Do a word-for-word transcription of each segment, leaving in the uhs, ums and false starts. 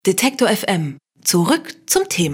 Detektor F M. Zurück zum Thema.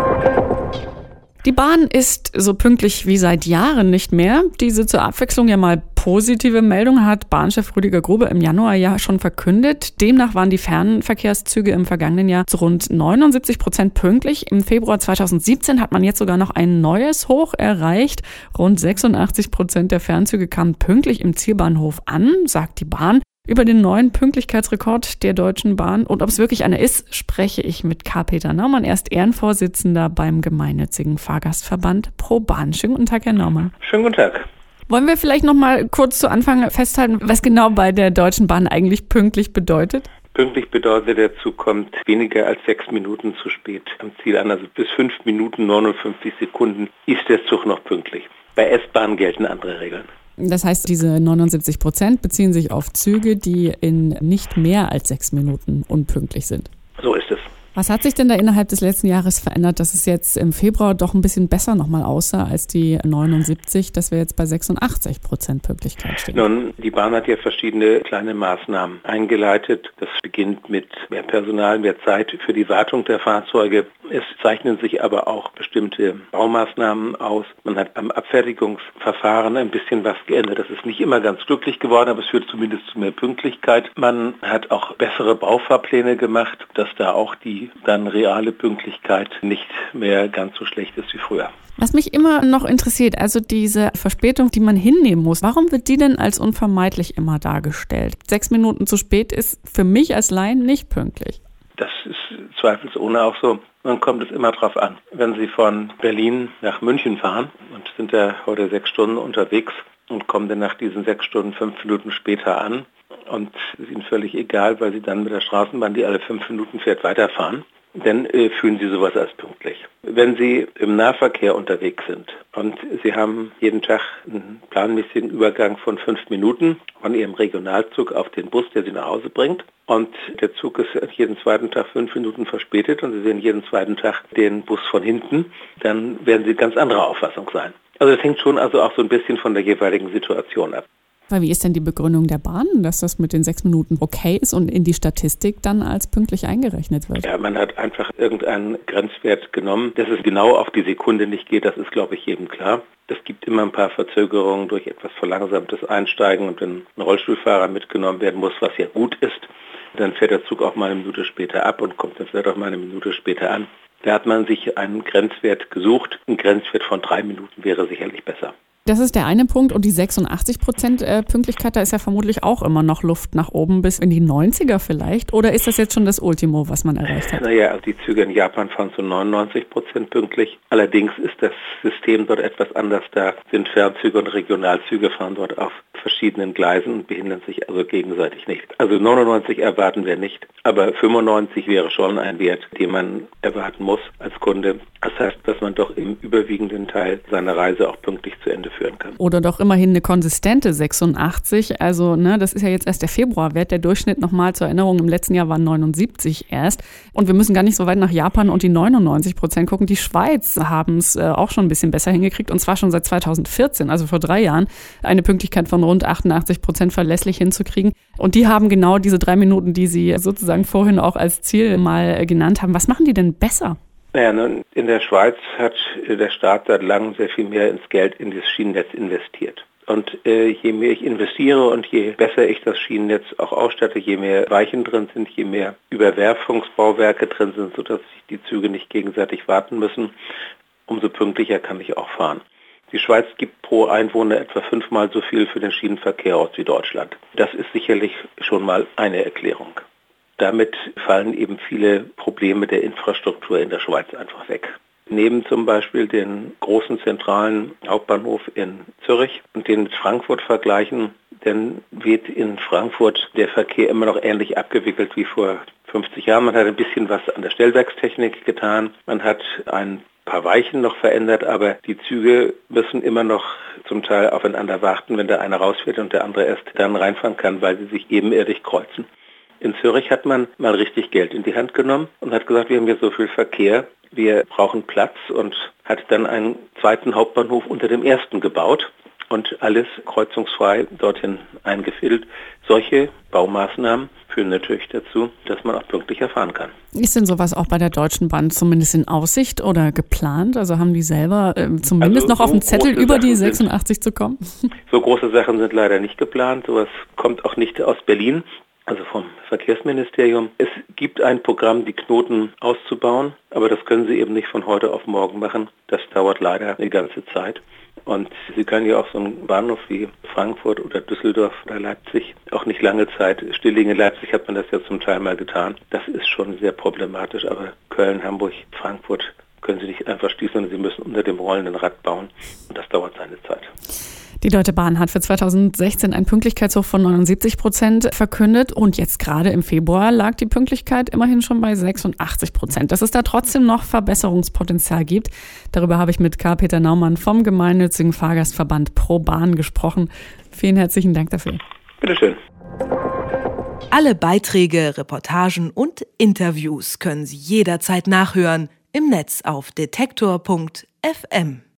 Die Bahn ist so pünktlich wie seit Jahren nicht mehr. Diese zur Abwechslung ja mal positive Meldung hat Bahnchef Rüdiger Grube im Januar ja schon verkündet. Demnach waren die Fernverkehrszüge im vergangenen Jahr zu rund neunundsiebzig Prozent pünktlich. Im Februar zweitausendsiebzehn hat man jetzt sogar noch ein neues Hoch erreicht. Rund sechsundachtzig Prozent der Fernzüge kamen pünktlich im Zielbahnhof an, sagt die Bahn. Über den neuen Pünktlichkeitsrekord der Deutschen Bahn und ob es wirklich einer ist, spreche ich mit Karl-Peter Naumann. Er ist Ehrenvorsitzender beim gemeinnützigen Fahrgastverband ProBahn. Schönen guten Tag, Herr Naumann. Schönen guten Tag. Wollen wir vielleicht noch mal kurz zu Anfang festhalten, was genau bei der Deutschen Bahn eigentlich pünktlich bedeutet? Pünktlich bedeutet, der Zug kommt weniger als sechs Minuten zu spät am Ziel an. Also bis fünf Minuten neunundfünfzig Sekunden ist der Zug noch pünktlich. Bei S-Bahnen gelten andere Regeln. Das heißt, diese neunundsiebzig Prozent beziehen sich auf Züge, die in nicht mehr als sechs Minuten unpünktlich sind. So ist es. Was hat sich denn da innerhalb des letzten Jahres verändert, dass es jetzt im Februar doch ein bisschen besser nochmal aussah als die neunundsiebzig, dass wir jetzt bei sechsundachtzig Prozent Pünktlichkeit stehen? Nun, die Bahn hat ja verschiedene kleine Maßnahmen eingeleitet. Das beginnt mit mehr Personal, mehr Zeit für die Wartung der Fahrzeuge. Es zeichnen sich aber auch bestimmte Baumaßnahmen aus. Man hat am Abfertigungsverfahren ein bisschen was geändert. Das ist nicht immer ganz glücklich geworden, aber es führt zumindest zu mehr Pünktlichkeit. Man hat auch bessere Baufahrpläne gemacht, dass da auch die dann reale Pünktlichkeit nicht mehr ganz so schlecht ist wie früher. Was mich immer noch interessiert, also diese Verspätung, die man hinnehmen muss, warum wird die denn als unvermeidlich immer dargestellt? Sechs Minuten zu spät ist für mich als Laien nicht pünktlich. Das ist zweifelsohne auch so. Man kommt es immer drauf an. Wenn Sie von Berlin nach München fahren und sind da heute sechs Stunden unterwegs und kommen dann nach diesen sechs Stunden fünf Minuten später an, und es ist Ihnen völlig egal, weil Sie dann mit der Straßenbahn, die alle fünf Minuten fährt, weiterfahren, dann äh, fühlen Sie sowas als pünktlich. Wenn Sie im Nahverkehr unterwegs sind und Sie haben jeden Tag einen planmäßigen Übergang von fünf Minuten von Ihrem Regionalzug auf den Bus, der Sie nach Hause bringt, und der Zug ist jeden zweiten Tag fünf Minuten verspätet und Sie sehen jeden zweiten Tag den Bus von hinten, dann werden Sie ganz anderer Auffassung sein. Also das hängt schon also auch so ein bisschen von der jeweiligen Situation ab. Wie ist denn die Begründung der Bahn, dass das mit den sechs Minuten okay ist und in die Statistik dann als pünktlich eingerechnet wird? Ja, man hat einfach irgendeinen Grenzwert genommen. Dass es genau auf die Sekunde nicht geht, das ist, glaube ich, jedem klar. Es gibt immer ein paar Verzögerungen durch etwas verlangsamtes Einsteigen und wenn ein Rollstuhlfahrer mitgenommen werden muss, was ja gut ist, dann fährt der Zug auch mal eine Minute später ab und kommt dann vielleicht auch mal eine Minute später an. Da hat man sich einen Grenzwert gesucht. Ein Grenzwert von drei Minuten wäre sicherlich besser. Das ist der eine Punkt und die sechsundachtzig Prozent Pünktlichkeit, da ist ja vermutlich auch immer noch Luft nach oben bis in die neunziger vielleicht. Oder ist das jetzt schon das Ultimo, was man erreicht hat? Naja, also die Züge in Japan fahren zu neunundneunzig Prozent pünktlich. Allerdings ist das System dort etwas anders. Da sind Fernzüge und Regionalzüge fahren dort auf verschiedenen Gleisen und behindern sich also gegenseitig nicht. Also neunundneunzig erwarten wir nicht, aber fünfundneunzig wäre schon ein Wert, den man erwarten muss als Kunde. Das heißt, dass man doch im überwiegenden Teil seiner Reise auch pünktlich zu Ende führen kann. Oder doch immerhin eine konsistente sechsundachtzig. Also ne, das ist ja jetzt erst der Februarwert. Der Durchschnitt nochmal zur Erinnerung im letzten Jahr war neunundsiebzig erst. Und wir müssen gar nicht so weit nach Japan und die neunundneunzig Prozent gucken. Die Schweiz haben es äh, auch schon ein bisschen besser hingekriegt und zwar schon seit zweitausendvierzehn, also vor drei Jahren, eine Pünktlichkeit von rund achtundachtzig Prozent verlässlich hinzukriegen. Und die haben genau diese drei Minuten, die Sie sozusagen vorhin auch als Ziel mal genannt haben. Was machen die denn besser? Naja, nun, in der Schweiz hat der Staat seit langem sehr viel mehr ins Geld in das Schienennetz investiert. Und äh, je mehr ich investiere und je besser ich das Schienennetz auch ausstatte, je mehr Weichen drin sind, je mehr Überwerfungsbauwerke drin sind, sodass sich die Züge nicht gegenseitig warten müssen, umso pünktlicher kann ich auch fahren. Die Schweiz gibt pro Einwohner etwa fünfmal so viel für den Schienenverkehr aus wie Deutschland. Das ist sicherlich schon mal eine Erklärung. Damit fallen eben viele Probleme der Infrastruktur in der Schweiz einfach weg. Neben zum Beispiel den großen zentralen Hauptbahnhof in Zürich und den mit Frankfurt vergleichen, dann wird in Frankfurt der Verkehr immer noch ähnlich abgewickelt wie vor fünfzig Jahren. Man hat ein bisschen was an der Stellwerkstechnik getan. Man hat ein paar Weichen noch verändert, aber die Züge müssen immer noch zum Teil aufeinander warten, wenn der eine rausfährt und der andere erst dann reinfahren kann, weil sie sich ebenerdig kreuzen. In Zürich hat man mal richtig Geld in die Hand genommen und hat gesagt, wir haben hier so viel Verkehr, wir brauchen Platz und hat dann einen zweiten Hauptbahnhof unter dem ersten gebaut. und alles kreuzungsfrei dorthin eingefädelt. Solche Baumaßnahmen führen natürlich dazu, dass man auch pünktlicher fahren kann. Ist denn sowas auch bei der Deutschen Bahn zumindest in Aussicht oder geplant? Also haben die selber äh, zumindest also noch auf dem Zettel, über die sechsundachtzig sind, zu kommen? So große Sachen sind leider nicht geplant. Sowas kommt auch nicht aus Berlin, also vom Verkehrsministerium. Es gibt ein Programm, die Knoten auszubauen, aber das können Sie eben nicht von heute auf morgen machen. Das dauert leider eine ganze Zeit. Und Sie können ja auch so einen Bahnhof wie Frankfurt oder Düsseldorf oder Leipzig auch nicht lange Zeit stilllegen. In Leipzig hat man das ja zum Teil mal getan. Das ist schon sehr problematisch, aber Köln, Hamburg, Frankfurt können Sie nicht einfach schließen, sondern Sie müssen unter dem rollenden Rad bauen und das dauert seine Zeit. Die Deutsche Bahn hat für zweitausendsechzehn einen Pünktlichkeitshoch von neunundsiebzig Prozent verkündet und jetzt gerade im Februar lag die Pünktlichkeit immerhin schon bei sechsundachtzig Prozent. Dass es da trotzdem noch Verbesserungspotenzial gibt, darüber habe ich mit Karl-Peter Naumann vom gemeinnützigen Fahrgastverband ProBahn gesprochen. Vielen herzlichen Dank dafür. Bitteschön. Alle Beiträge, Reportagen und Interviews können Sie jederzeit nachhören im Netz auf detektor punkt f m.